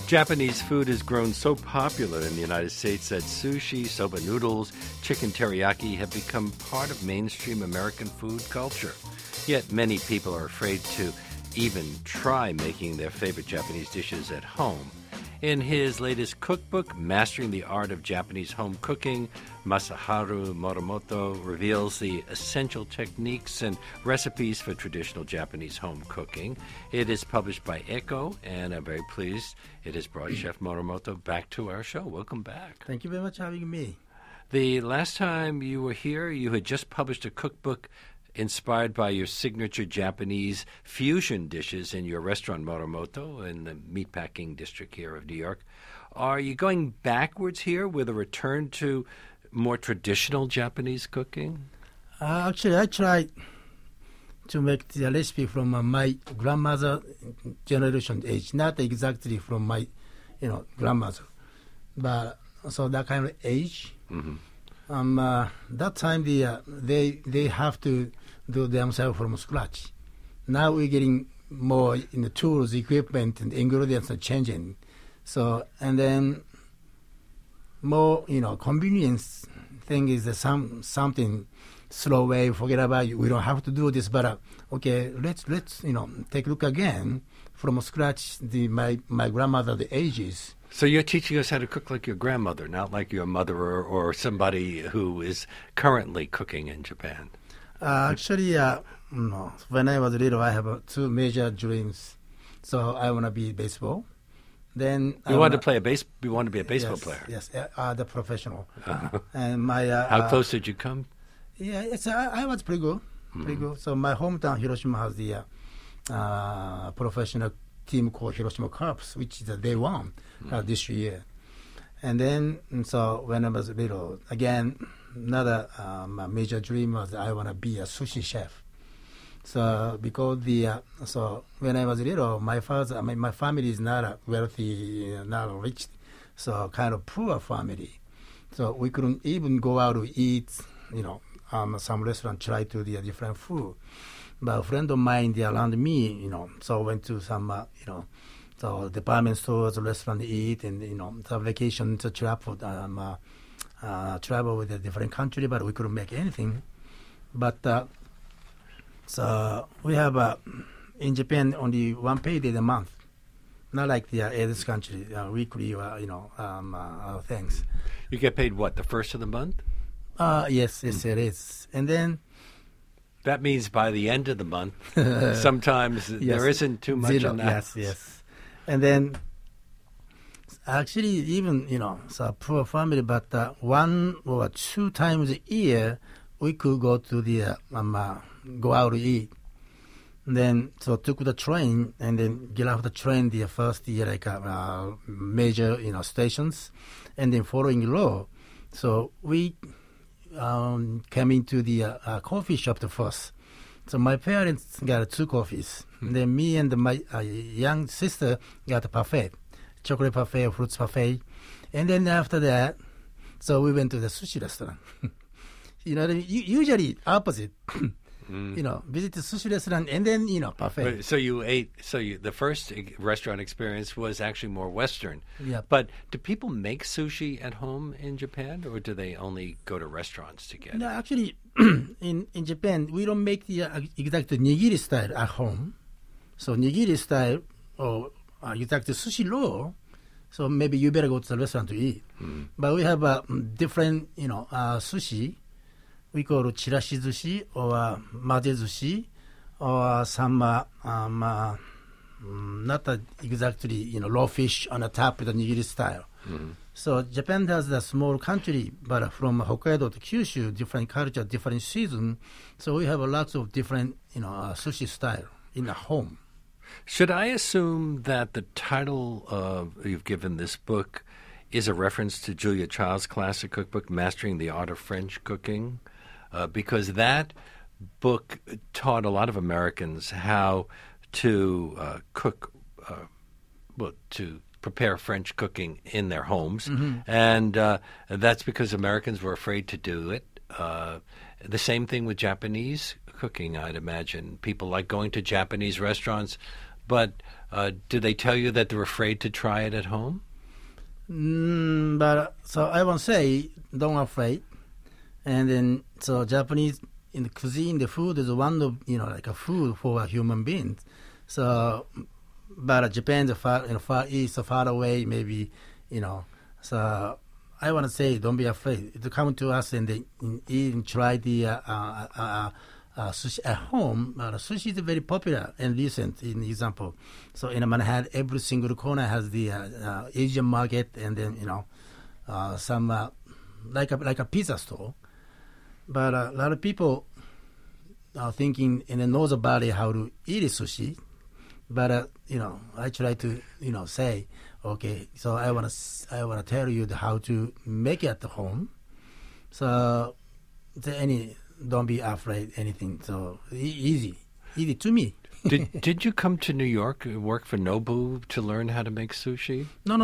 Japanese food has grown so popular in the United States that sushi, soba noodles, chicken teriyaki have become part of mainstream American food culture. Yet many people are afraid to even try making their favorite Japanese dishes at home. In his latest cookbook, Mastering the Art of Japanese Home Cooking, Masaharu Morimoto reveals the essential techniques and recipes for traditional Japanese home cooking. It is published by Echo, and I'm very pleased it has brought Chef Morimoto back to our show. Welcome back. Thank you very much for having me. The last time you were here, you had just published a cookbook inspired by your signature Japanese fusion dishes in your restaurant Morimoto in the meatpacking district here of New York. Are you going backwards here with a return to more traditional Japanese cooking? Actually, I tried to make the recipe from my grandmother generation age, not exactly from my, grandmother, but so that kind of age. Mm-hmm. That time they have to do themselves from scratch. Now we're getting more in the tools, equipment, and ingredients are changing. So and then more convenience thing is something slow way. Forget about it. We don't have to do this, but okay, let's take a look again from scratch. My grandmother the ages. So you're teaching us how to cook like your grandmother, not like your mother or somebody who is currently cooking in Japan. Actually, when I was little, I have two major dreams. So I want to be baseball. Then you want to play You want to be a baseball player. Yes, the professional. And my how close did you come? Yeah, I was pretty good. Pretty good. So my hometown Hiroshima has the professional team called Hiroshima Cubs, which they won this year. And then, so when I was little, again, another major dream was I want to be a sushi chef. So because so when I was little, my family is not wealthy, not rich, so kind of poor family. So we couldn't even go out to eat, some restaurant try to do different food. But a friend of mine, they around me, so went to some, so department stores, restaurant to eat, and, some vacation to travel with a different country, but we couldn't make anything. But so we have in Japan only one payday a month, not like this country, weekly, things. You get paid what, the first of the month? Yes, it is. And then that means by the end of the month, sometimes there isn't too much on that. Yes. And then, actually, even, so poor family, but 1 or 2 times a year, we could go to the, go out to eat. And then, so took the train, and then get off the train the first year, like major, stations, and then following row. So we came into the coffee shop first. So my parents got 2 coffees. Then me and my young sister got a parfait, chocolate parfait, fruits parfait. And then after that, so we went to the sushi restaurant. Usually opposite. Visit the sushi restaurant and then, parfait. So you ate, the first restaurant experience was actually more Western. Yeah. But do people make sushi at home in Japan, or do they only go to restaurants to get it? No, actually, in Japan, we don't make the exact nigiri style at home. So nigiri style or exact sushi roll, so maybe you better go to the restaurant to eat. But we have different, sushi. We call it chirashi sushi or maze sushi or some not exactly raw fish on the top with the nigiri style. So Japan has a small country, but from Hokkaido to Kyushu, different culture, different season. So we have lots of different sushi style in the home. Should I assume that the title you've given this book is a reference to Julia Child's classic cookbook, Mastering the Art of French Cooking? Because that book taught a lot of Americans how to cook, to prepare French cooking in their homes. And that's because Americans were afraid to do it. The same thing with Japanese cooking, I'd imagine. People like going to Japanese restaurants, but Do they tell you that they're afraid to try it at home? But so I won't say don't afraid. And then so Japanese in the cuisine, the food is one of like a food for a human being. So, but Japan's far east, far away, maybe So I want to say don't be afraid to come to us and eat and try the sushi at home. Sushi is very popular and recent, in example. So in Manhattan, every single corner has the Asian market, and then some like a pizza store. But a lot of people are thinking and they knows about it how to eat sushi. But I try to say, okay, so I want to tell you how to make it at home. So don't be afraid anything. So easy to me. Did you come to New York, work for Nobu to learn how to make sushi? No.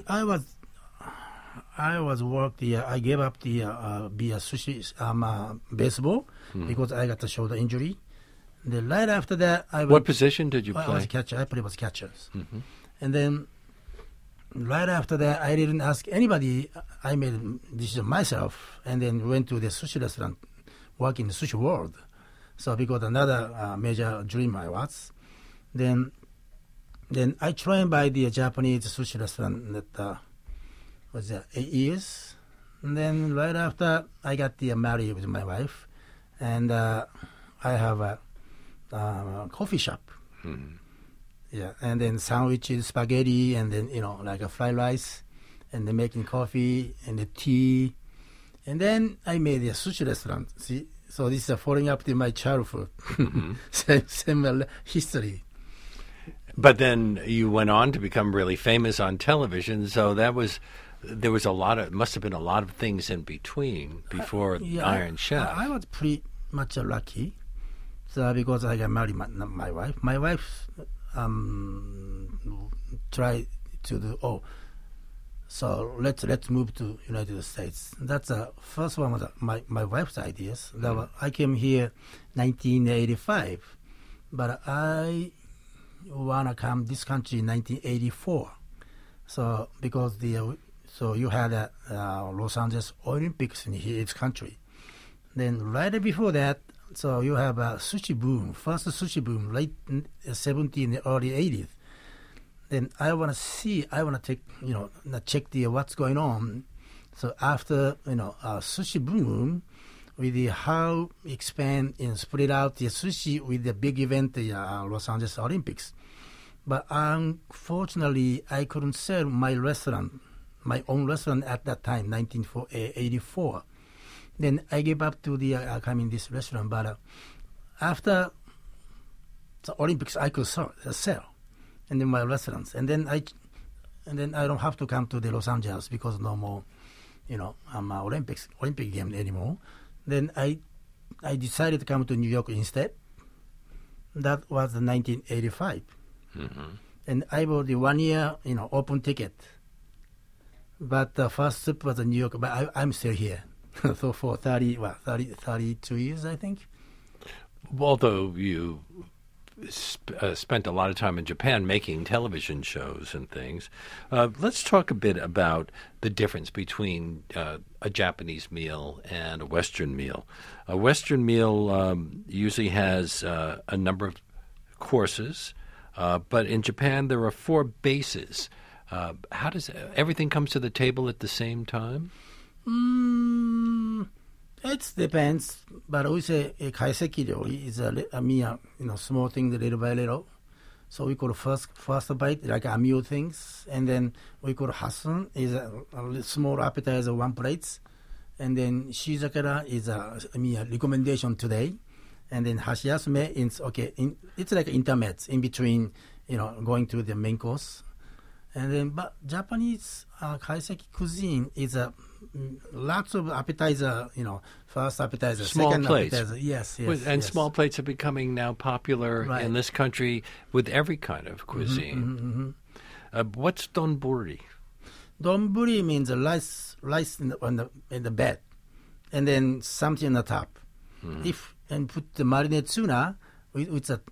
I was working. I gave up the be a sushi baseball because I got a shoulder injury. Then right after that, What position did you play? I was catcher. I played catchers. And then right after that, I didn't ask anybody. I made a decision myself, and then went to the sushi restaurant, work in the sushi world. So because another major dream I was, then I trained by the Japanese sushi restaurant that was 8 years, and then right after I got married with my wife, and I have a coffee shop. Yeah, and then sandwiches, spaghetti, and then like a fried rice, and then making coffee and the tea, and then I made a sushi restaurant. See, so this is following up to my childhood, same history. But then you went on to become really famous on television. So there was must have been a lot of things in between before Iron Chef. I was pretty much lucky, so because I got married my wife. My wife tried to do so let's move to United States. That's the first one was my wife's ideas. I came here 1985, but I wanna come this country in 1984. So because you had Los Angeles Olympics in this country. Then right before that, so you have a sushi boom, first sushi boom, late 70s, early 80s. Then I want to take, check what's going on. So after, sushi boom, with how expand and spread out the sushi with the big event, the Los Angeles Olympics. But unfortunately, I couldn't sell my own restaurant at that time, 1984. Then I gave up to the coming this restaurant. But after the Olympics, I could sell, and then my restaurants, and then I don't have to come to the Los Angeles because no more, Olympic game anymore. Then I decided to come to New York instead. That was 1985. And I bought the 1 year, open ticket. But the first trip was in New York, but I'm still here. So for 32 years, I think. Although you spent a lot of time in Japan making television shows and things, let's talk a bit about the difference between a Japanese meal and a Western meal. A Western meal usually has a number of courses, but in Japan there are 4 bases. How does everything comes to the table at the same time? It depends, but we say kaiseki ryori is a small thing little by little. So we call first bite like a meal things, and then we call hasun is a small appetizer, 1 plate, and then shizakara is a recommendation today, and then hashiyasume is it's like intermeds in between, going to the main course. And then, but Japanese kaiseki cuisine is lots of appetizer, first appetizer, small second plates. Appetizer. Yes. And small plates are becoming now popular in this country with every kind of cuisine. What's donburi? Donburi means rice in the bed, and then something on the top. And put the marinated tuna with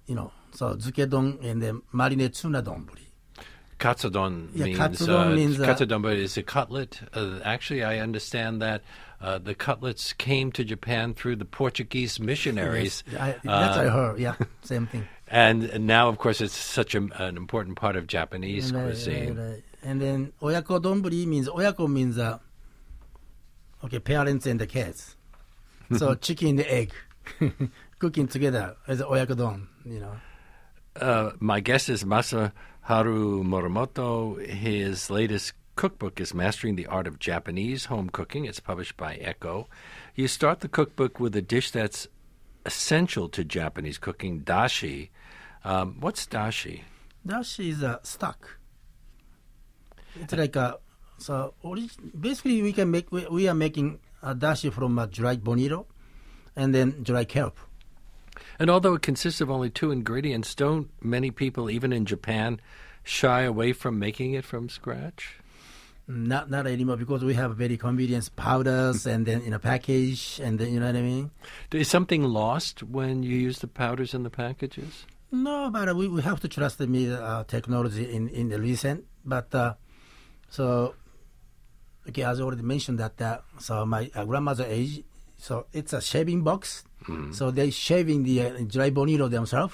so zukedon and then marinated tuna donburi. Katsudon Yeah, means, katsudon means, katsudon, but is a cutlet. Actually, I understand that the cutlets came to Japan through the Portuguese missionaries. Yes, that's what I heard. Yeah, same thing. And now, of course, it's such an important part of Japanese cuisine. Right. And then oyako donburi means, oyako means parents and the kids. So chicken and the egg cooking together as oyako don. My guest is Masaharu Morimoto. His latest cookbook is Mastering the Art of Japanese Home Cooking. It's published by Echo. You start the cookbook with a dish that's essential to Japanese cooking, dashi. What's dashi? Dashi is a stock. It's like basically we are making a dashi from a dried bonito and then dried kelp. And although it consists of only 2 ingredients, don't many people, even in Japan, shy away from making it from scratch? Not anymore, because we have very convenient powders and then in a package, and then, you know what I mean? Is something lost when you use the powders in the packages? No, but we have to trust the technology in the recent. But as I already mentioned that so my grandmother's age, so it's a shaving box. Mm. So they shaving the dry bonito themselves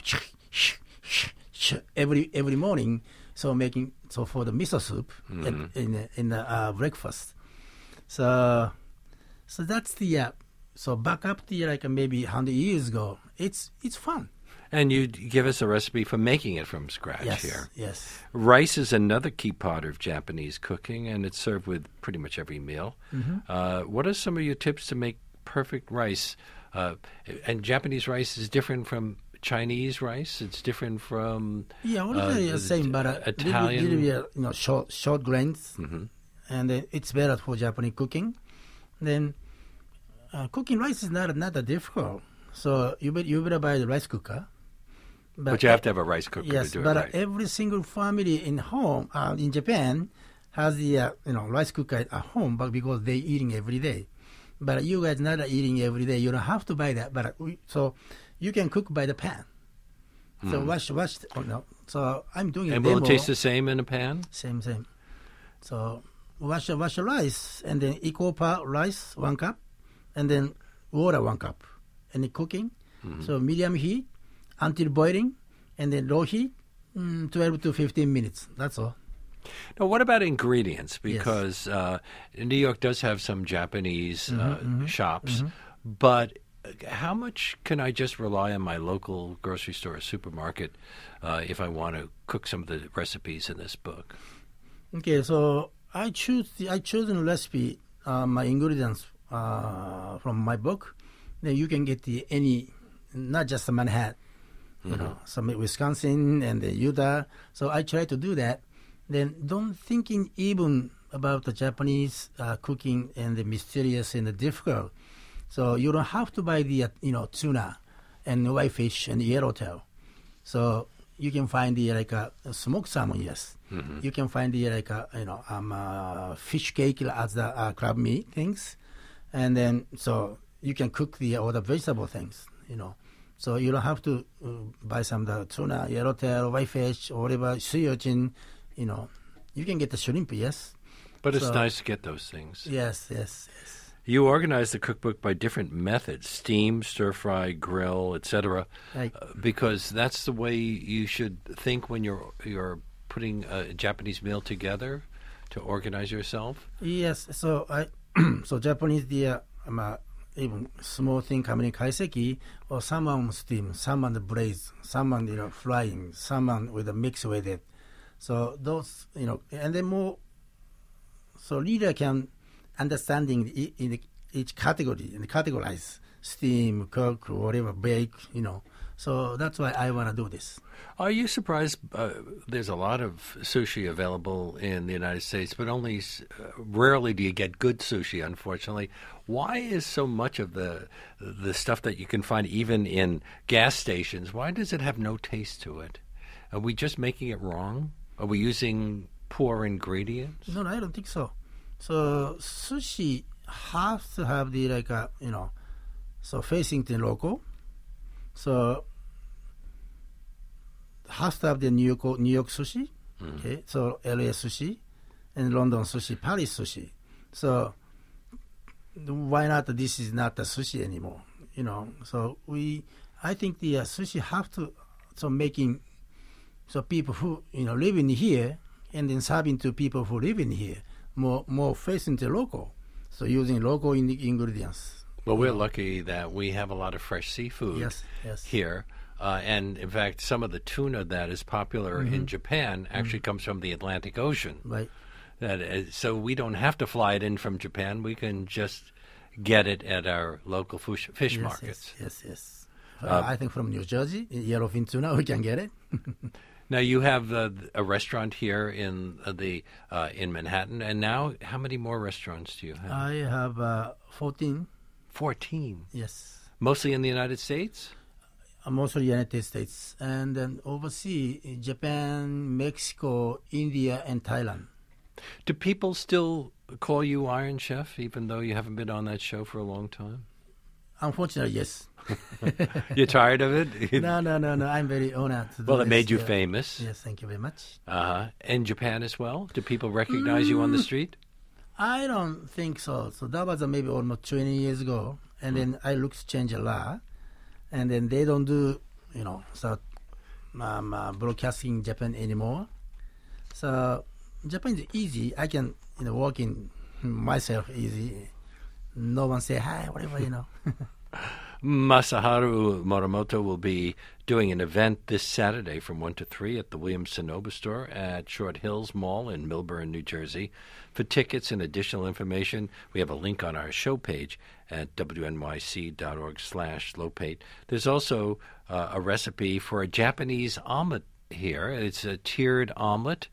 every morning. So making for the miso soup in the breakfast. So that's the so back up the maybe 100 years ago. It's fun. And you give us a recipe for making it from scratch here. Yes. Rice is another key part of Japanese cooking, and it's served with pretty much every meal. Mm-hmm. What are some of your tips to make perfect rice? And Japanese rice is different from Chinese rice. It's different from the same, but Italian. Short grains, mm-hmm. and it's better for Japanese cooking. Then cooking rice is not that difficult. So you better buy the rice cooker. But you have to have a rice cooker to do it right. But every single family in home in Japan has the rice cooker at home, but because they eating every day. But you guys not eating every day, you don't have to buy that. But so you can cook by the pan. So wash. So I'm doing. And will it taste the same in a pan? Same. So wash the rice, and then equal part rice 1 cup, and then water 1 cup, and cooking. Mm-hmm. So medium heat until boiling, and then low heat 12 to 15 minutes. That's all. Now, what about ingredients? Because New York does have some Japanese shops, but how much can I just rely on my local grocery store or supermarket if I want to cook some of the recipes in this book? Okay, so I chosen recipe, my ingredients from my book. Then you can get any, not just Manhattan, some Wisconsin and the Utah. So I try to do that. Then don't thinking even about the Japanese cooking and the mysterious and the difficult. So you don't have to buy the tuna and whitefish and yellowtail. So you can find the smoked salmon. Yes, you can find the fish cake as the crab meat things, and then so you can cook all the vegetable things. So you don't have to buy some the tuna, yellowtail, whitefish, or whatever, sea urchin. You can get the shrimp, yes. But it's nice to get those things. Yes. You organize the cookbook by different methods: steam, stir fry, grill, etc. Right. Because that's the way you should think when you're putting a Japanese meal together to organize yourself. Yes. So so Japanese even small thing coming in kaiseki, or salmon steam, salmon braise, salmon frying, salmon with a mix with it. So those and then more. So reader can understanding in each category and categorize steam, cook, or whatever, bake. So that's why I want to do this. Are you surprised? There's a lot of sushi available in the United States, but only rarely do you get good sushi, unfortunately. Why is so much of the stuff that you can find even in gas stations, why does it have no taste to it? Are we just making it wrong? Are we using poor ingredients? No, I don't think so. So sushi has to have the so facing the local. So has to have the New York sushi, okay, so LA sushi, and London sushi, Paris sushi. So why not? This is not a sushi anymore, you know. So I think the sushi have to making people who living here and then serving to people who live in here more facing the local. So using local ingredients. Well, we're lucky that we have a lot of fresh seafood here. And, in fact, some of the tuna that is popular in Japan actually comes from the Atlantic Ocean. Right. So we don't have to fly it in from Japan. We can just get it at our local fish markets. Yes. I think from New Jersey, yellowfin tuna, we can get it. Now, you have a restaurant here in Manhattan. And now, how many more restaurants do you have? I have 14. 14? Yes. Mostly in the United States? Mostly United States, and then overseas, Japan, Mexico, India, and Thailand. Do people still call you Iron Chef, even though you haven't been on that show for a long time? Unfortunately, yes. You're tired of it? No. I'm very honored to do Well, it this. made you famous. Yes, thank you very much. In Japan as well? Do people recognize you on the street? I don't think so. So that was maybe almost 20 years ago, and then I looks change a lot. And then they don't do, broadcasting Japan anymore. So Japan is easy. I can, walk in myself easy. No one say hi, whatever, Masaharu Morimoto will be doing an event this Saturday from 1 to 3 at the Williams-Sonoma store at Short Hills Mall in Millburn, New Jersey. For tickets and additional information, we have a link on our show page at wnyc.org/Lopate. There's also a recipe for a Japanese omelet here. It's a tiered omelet.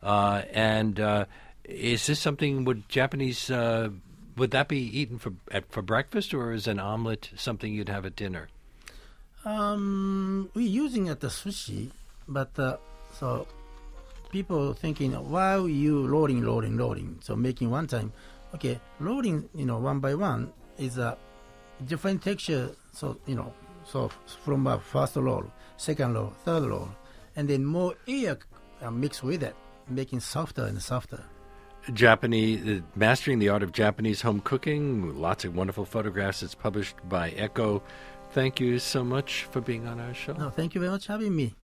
Is this something would that be eaten for breakfast, or is an omelet something you'd have at dinner? We're using it at the sushi, but so people thinking, why are you loading? So making one time, okay, loading, one by one is a different texture. So so from a first roll, second roll, third roll, and then more air mixed with it, making softer and softer. Mastering the Art of Japanese Home Cooking, lots of wonderful photographs. It's published by Echo. Thank you so much for being on our show. No, thank you very much for having me.